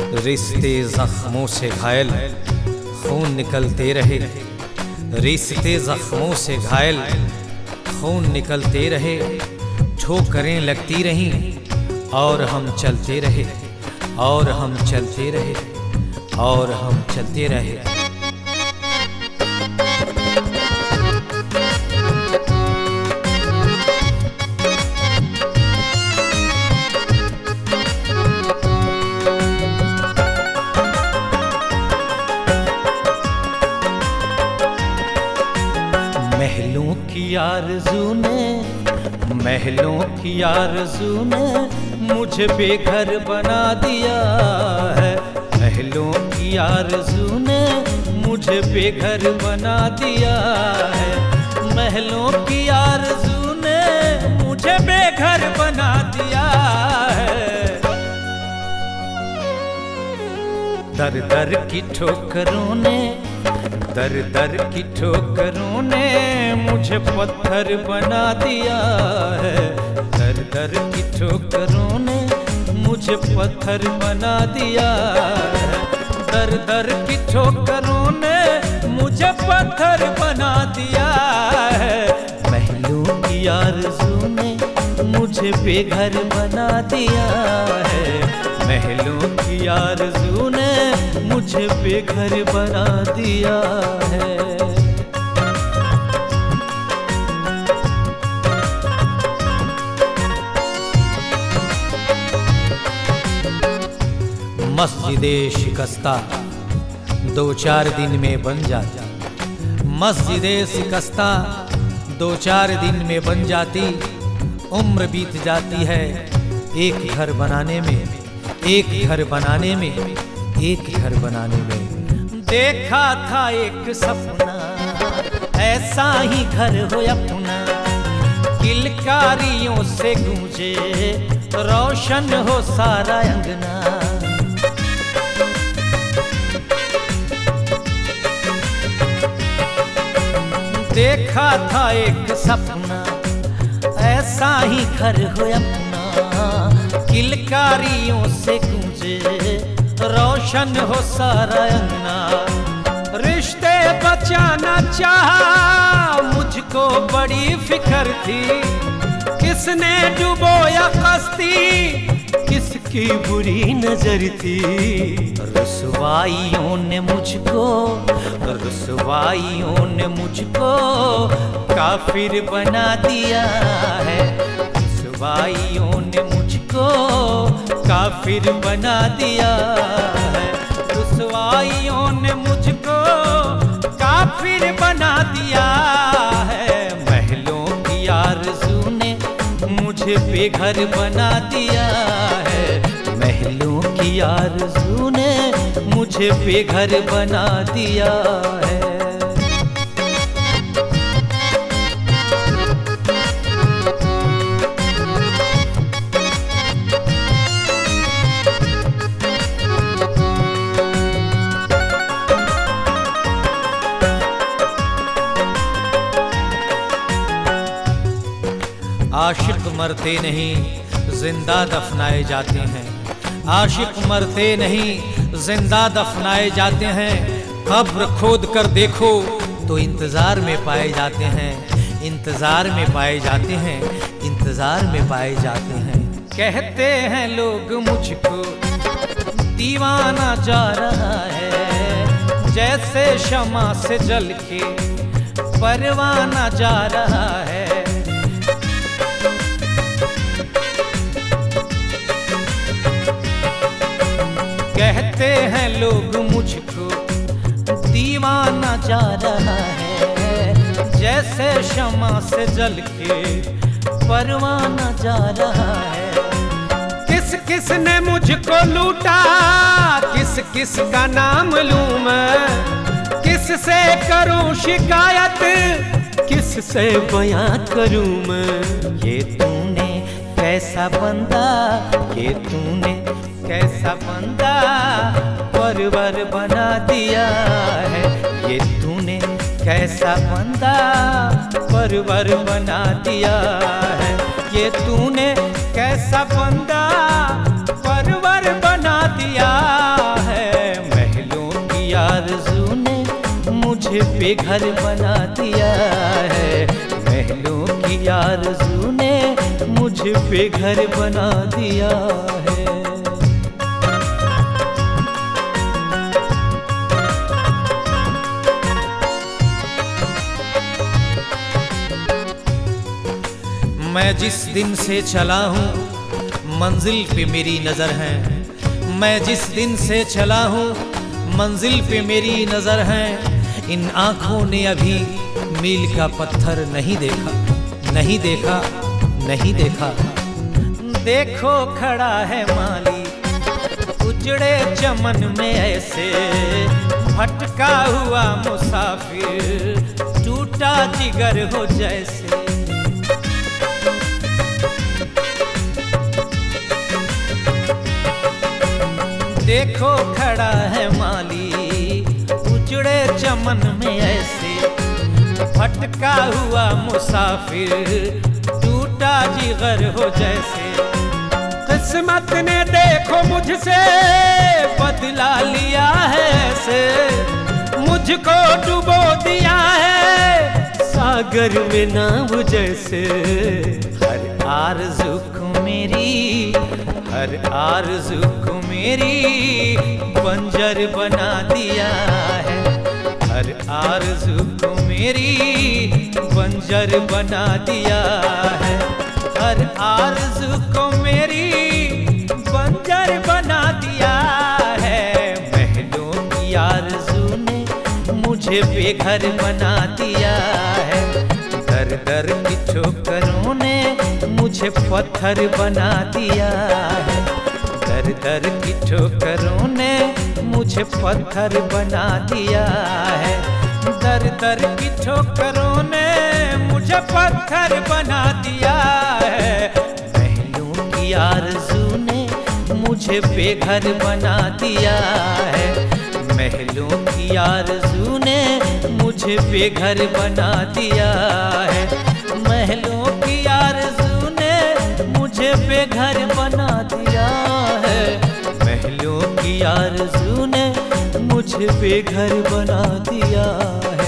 रिश्ते जख्मों से घायल खून निकलते रहे, रिश्ते जख्मों से घायल खून निकलते रहे। ठोकरें लगती रहीं और हम चलते रहे, और हम चलते रहे, और हम चलते रहे। महलों की आरज़ू ने, महलों की आरज़ू ने मुझे बेघर बना दिया है। महलों की आरज़ू ने मुझे बेघर बना दिया है। महलों की आरज़ू ने मुझे बेघर बना दिया है। दर दर की ठोकरों ने, दर दर की ठोकरों ने मुझे पत्थर बना दिया है। दर दर की ठोकरों ने मुझे पत्थर बना दिया है। दर दर की ठोकरों ने मुझे पत्थर बना दिया है। महलों की आरज़ू ने मुझे बेघर बना दिया है। महलों की आरज़ू ने मुझे बेघर बना दिया है। मस्जिदे शिकस्ता 2-4 दिन में बन जाती, मस्जिदे शिकस्ता 2-4 दिन में बन जाती। उम्र बीत जाती है एक घर बनाने में, एक घर बनाने में, एक घर बनाने में। देखा था एक सपना ऐसा ही घर हो अपना, किलकारियों से गूंजे रोशन हो सारा अंगना। देखा था एक सपना ऐसा ही घर हो अपना, किलकारियों से गूंजे रोशन हो सारा अंगना। रिश्ते बचाना चाहा मुझको बड़ी फिक्र थी, किसने डुबोया कश्ती किसकी बुरी नजर थी। रुसवाइयों ने मुझको, रुसवाइयों ने मुझको काफिर बना दिया है। रुसवाइयों ने मुझको काफिर बना दिया है। रुसवाइयों ने मुझको काफिर बना दिया है। महलों की आरज़ू ने मुझे बेघर बना दिया है। महलों की आरज़ू ने मुझे बेघर बना दिया है। आशिक मरते नहीं जिंदा दफनाए जाते हैं, आशिक मरते नहीं जिंदा दफनाए जाते हैं। कब्र खोद कर देखो तो इंतजार में पाए जाते हैं, इंतजार में पाए जाते हैं, इंतजार में पाए जाते हैं। कहते हैं लोग मुझको दीवाना जा रहा है, जैसे शमा से जल के परवाना जा रहा है। कहते हैं लोग मुझको दीवाना जा रहा है, जैसे शमा से जल के परवाना जा रहा है। किस किस ने मुझको लूटा, किस किस का नाम लूं मैं, किस से करूं शिकायत, किस से बयां करूं मैं। ये तूने कैसा बंदा, ये तूने कैसा बंदा परवर बना दिया है। ये तूने कैसा बंदा परवर बना दिया है। ये तूने कैसा बंदा परवर बना दिया बेघर बना दिया है। महलों की आरज़ू ने मुझे बेघर बना दिया है। मैं जिस दिन से चला हूँ मंजिल पे मेरी नज़र है। मैं जिस दिन से चला हूँ मंजिल पे मेरी नज़र है। इन आँखों ने अभी मील का पत्थर नहीं देखा, नहीं देखा, नहीं देखा। देखो खड़ा है माली उजड़े चमन में ऐसे, भटका हुआ मुसाफिर टूटा जिगर हो जैसे। देखो खड़ा है माली उजड़े चमन में ऐसे, भटका हुआ मुसाफिर टूटा जिगर हो जैसे। किस्मत ने देखो मुझसे बदला लिया है ऐसे, मुझको डुबो दिया है सागर में नाव जैसे। हर आरज़ू को मेरी, हर आरज़ू को मेरी बंजर बना दिया है। हर आरज़ू को मेरी बंजर बना दिया है। हर आरज़ू को मेरी बंजर बना दिया है। महलों की आरज़ू ने मुझे बेघर बना दिया है। दर दर की ठोकरों ने मुझे पत्थर बना दिया है। दर दर की ठोकरों ने मुझे पत्थर बना दिया है। दर दर की ठोकरों ने मुझे पत्थर बना दिया है। महलों की आरज़ू ने मुझे बेघर बना दिया है। महलों की आरज़ू ने मुझे बेघर बना दिया है। महलों की आरज़ू ने मुझे बेघर बना दिया है। महलों की आरज़ू ने मुझे बेघर बना दिया है।